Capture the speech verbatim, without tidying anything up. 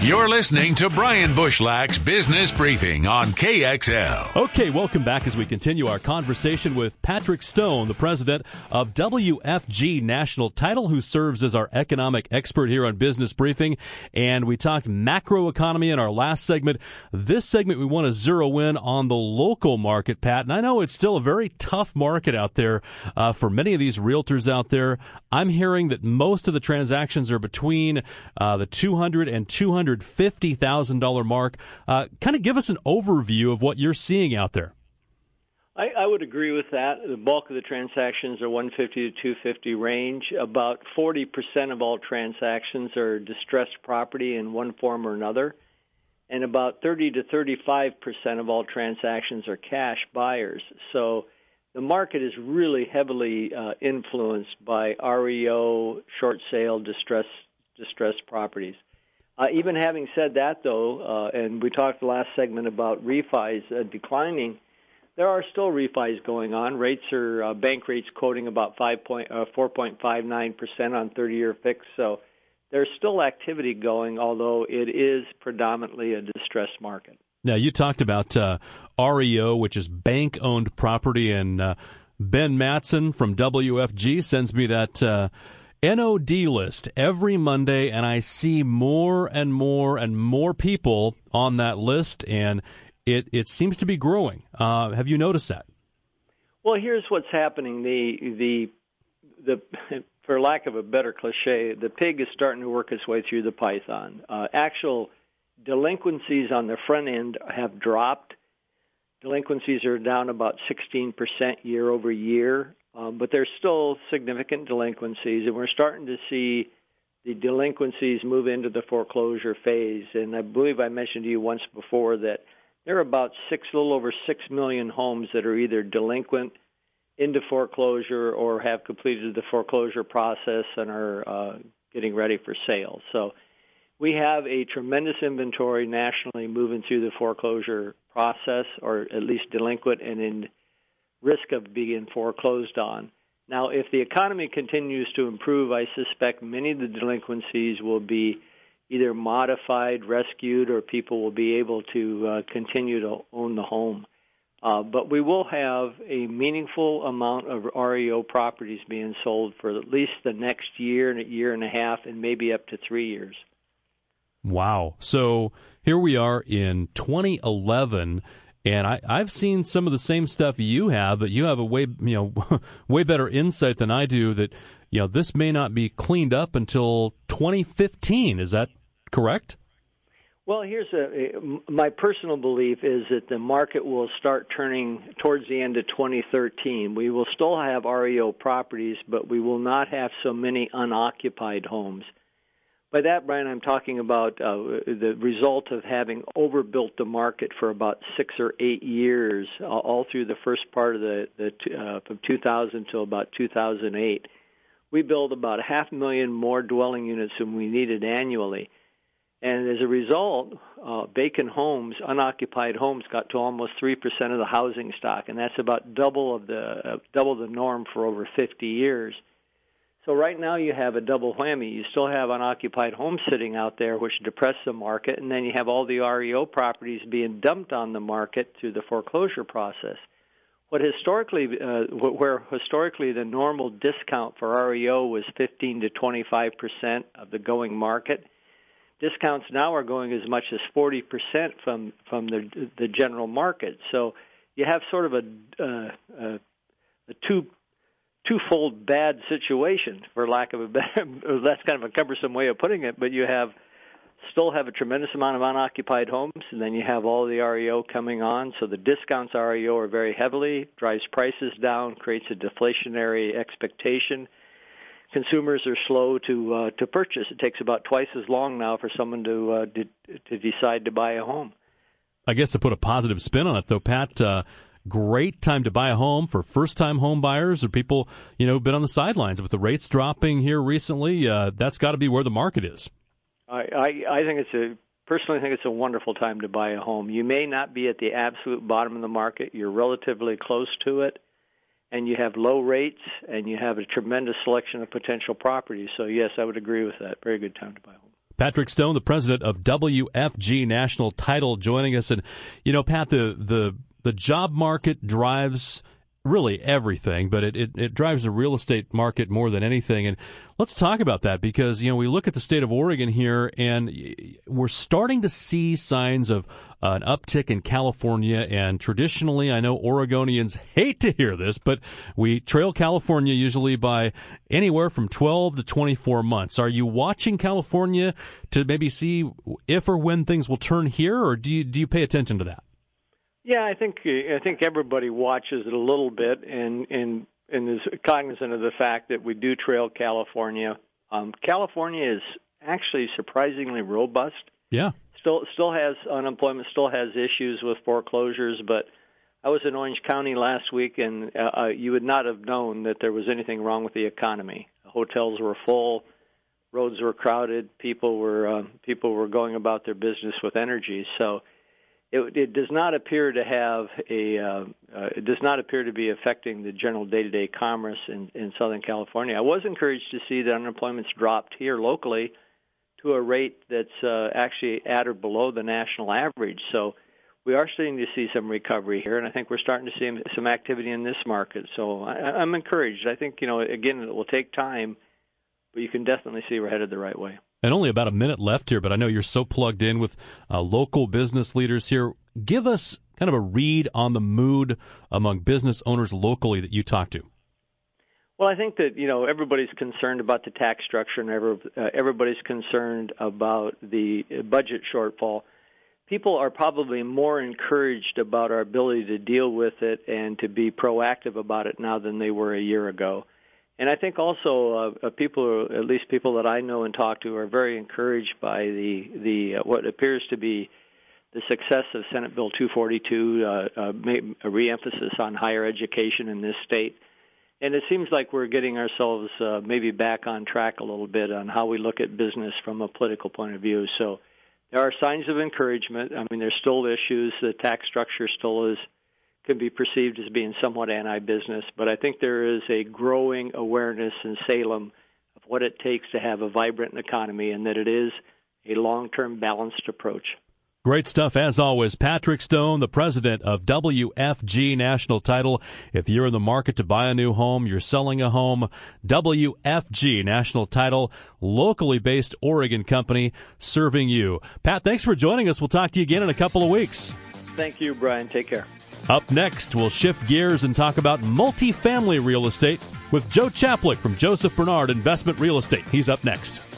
You're listening to Brian Bushlach's Business Briefing on K X L. Okay, welcome back as we continue our conversation with Patrick Stone, the president of W F G National Title, who serves as our economic expert here on Business Briefing. And we talked macroeconomy in our last segment. This segment, we want to zero in on the local market, Pat. And I know it's still a very tough market out there uh, for many of these realtors out there. I'm hearing that most of the transactions are between uh, the two hundred thousand dollars and two hundred fifty thousand dollars mark. Uh, kind of give us an overview of what you're seeing out there. I, I would agree with that. The bulk of the transactions are one fifty to two fifty range. About forty percent of all transactions are distressed property in one form or another. And about thirty to thirty-five percent of all transactions are cash buyers. So the market is really heavily uh, influenced by R E O, short sale, distress, distressed properties. Uh, even having said that, though, uh, and we talked the last segment about refis uh, declining, there are still refis going on. Rates are uh, bank rates quoting about five point, uh, four point five nine percent on thirty-year fixed. So there's still activity going, although it is predominantly a distressed market. Now, you talked about uh, R E O, which is bank-owned property, and uh, Ben Matson from W F G sends me that uh, N O D list every Monday, and I see more and more and more people on that list, and it, it seems to be growing. Uh, have you noticed that? Well, here's what's happening. The the the for lack of a better cliche, the pig is starting to work its way through the python. Uh, actual delinquencies on the front end have dropped. Delinquencies are down about sixteen percent year over year. Um, but there's still significant delinquencies, and we're starting to see the delinquencies move into the foreclosure phase. And I believe I mentioned to you once before that there are about six, a little over six million homes that are either delinquent into foreclosure or have completed the foreclosure process and are uh, getting ready for sale. So we have a tremendous inventory nationally moving through the foreclosure process, or at least delinquent and in risk of being foreclosed on. Now, if the economy continues to improve, I suspect many of the delinquencies will be either modified, rescued, or people will be able to uh, continue to own the home. Uh, but we will have a meaningful amount of R E O properties being sold for at least the next year and a year and a half, and maybe up to three years. Wow. So here we are in twenty eleven. And I, I've seen some of the same stuff you have, but you have a way, you know, way better insight than I do that, you know, this may not be cleaned up until twenty fifteen. Is that correct? Well, here's a, my personal belief is that the market will start turning towards the end of twenty thirteen. We will still have R E O properties, but we will not have so many unoccupied homes. By that, Brian, I'm talking about uh, the result of having overbuilt the market for about six or eight years, uh, all through the first part of the, the uh, from two thousand to about two thousand eight. We built about a half million more dwelling units than we needed annually. And as a result, uh, vacant homes, unoccupied homes, got to almost three percent of the housing stock, and that's about double of the uh, double the norm for over fifty years. So right now you have a double whammy. You still have unoccupied homes sitting out there, which depress the market, and then you have all the R E O properties being dumped on the market through the foreclosure process. What historically, uh, where historically the normal discount for R E O was fifteen to twenty-five percent of the going market, discounts now are going as much as forty percent from from the the general market. So you have sort of a uh, a, a two. twofold bad situation, for lack of a better, that's kind of a cumbersome way of putting it, but you have still have a tremendous amount of unoccupied homes, and then you have all the R E O coming on, so the discounts R E O are very heavily, drives prices down, creates a deflationary expectation. Consumers are slow to uh, to purchase. It takes about twice as long now for someone to, uh, to to decide to buy a home. I guess to put a positive spin on it, though, Pat, uh, great time to buy a home for first-time home buyers or people, you know, been on the sidelines. With the rates dropping here recently, uh, that's got to be where the market is. I, I, I think it's a personally think it's a wonderful time to buy a home. You may not be at the absolute bottom of the market. You're relatively close to it, and you have low rates, and you have a tremendous selection of potential properties. So, yes, I would agree with that. Very good time to buy a home. Patrick Stone, the president of W F G National Title, joining us. And, you know, Pat, the the, the job market drives really everything, but it, it, it drives the real estate market more than anything. And let's talk about that because, you know, we look at the state of Oregon here, and we're starting to see signs of uh, an uptick in California. And traditionally, I know Oregonians hate to hear this, but we trail California usually by anywhere from twelve to twenty-four months. Are you watching California to maybe see if or when things will turn here, or do you, do you pay attention to that? Yeah, I think I think everybody watches it a little bit and and, and is cognizant of the fact that we do trail California. Um, California is actually surprisingly robust. Yeah, still still has unemployment, still has issues with foreclosures. But I was in Orange County last week, and uh, you would not have known that there was anything wrong with the economy. Hotels were full, roads were crowded, people were uh, people were going about their business with energy. So. It, it does not appear to have a. Uh, uh, it does not appear to be affecting the general day-to-day commerce in, in Southern California. I was encouraged to see that unemployment's dropped here locally to a rate that's uh, actually at or below the national average. So we are starting to see some recovery here, and I think we're starting to see some activity in this market. So I, I'm encouraged. I think, you know, again, it will take time, but you can definitely see we're headed the right way. And only about a minute left here, but I know you're so plugged in with uh, local business leaders here. Give us kind of a read on the mood among business owners locally that you talk to. Well, I think that, you know, everybody's concerned about the tax structure and every, uh, everybody's concerned about the budget shortfall. People are probably more encouraged about our ability to deal with it and to be proactive about it now than they were a year ago. And I think also uh, people, at least people that I know and talk to, are very encouraged by the the uh, what appears to be the success of Senate Bill two forty-two, uh, uh, a reemphasis on higher education in this state. And it seems like we're getting ourselves uh, maybe back on track a little bit on how we look at business from a political point of view. So there are signs of encouragement. I mean, there's still issues. The tax structure still is. Can be perceived as being somewhat anti-business, but I think there is a growing awareness in Salem of what it takes to have a vibrant economy and that it is a long-term balanced approach. Great stuff, as always. Patrick Stone, the president of W F G National Title. If you're in the market to buy a new home, you're selling a home, W F G National Title, locally based Oregon company serving you. Pat, thanks for joining us. We'll talk to you again in a couple of weeks. Thank you, Brian. Take care. Up next, we'll shift gears and talk about multifamily real estate with Joe Chaplick from Joseph Bernard Investment Real Estate. He's up next.